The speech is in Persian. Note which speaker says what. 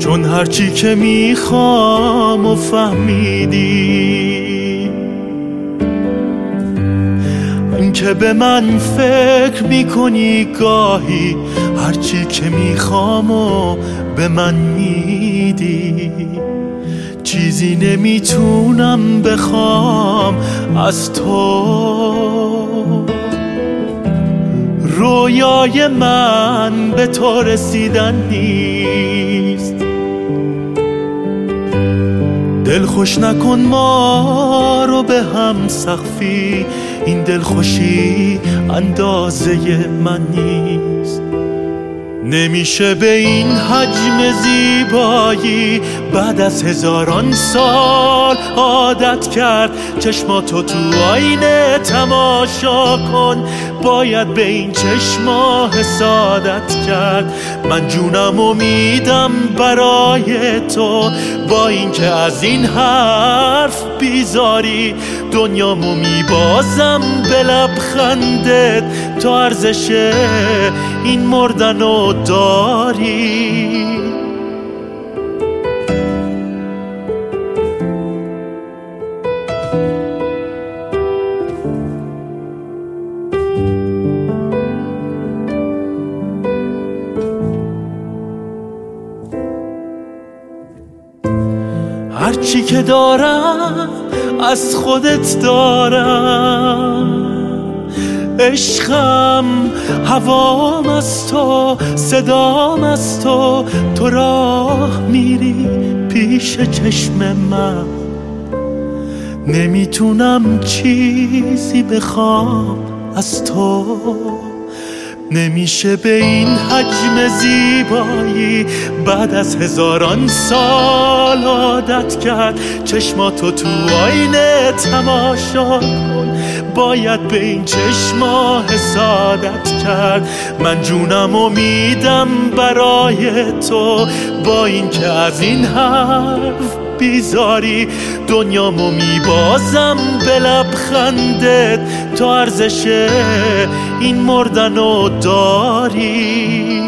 Speaker 1: چون هرچی که میخوام و فهمیدی، این که به من فکر میکنی گاهی، هرچی که میخوام و به من میدی. چیزی نمیتونم بخوام از تو، رویای من به تو رسیدن نیست. دل خوش نکن ما رو به هم سقفی، این دلخوشی اندازه من نیست. نمیشه به این حجم زیبایی بعد از هزاران سال عادت کرد. چشماتو تو آینه تماشا کن، باید به این چشما حسادت کرد. من جونمو میدم برای تو، با اینکه از این حرف بیزاری. دنیامو میبازم به لبخندت، تو ارزش این مردنو داری. هرچی که دارم از خودت دارم، عشقم هوام از تو، صدام از تو. تو راه میری پیش چشم من، نمیتونم چیزی بخوام از تو. نمیشه به این حجم زیبایی بعد از هزاران سال عادت کرد. چشماتو تو آینه تماشا کن، باید به این چشما حسادت کرد. من جونمو میدم برای تو، با اینکه از این حرف بیزاری. دنیامو میبازم به لبخندت، تو ارزش این مردنو داری.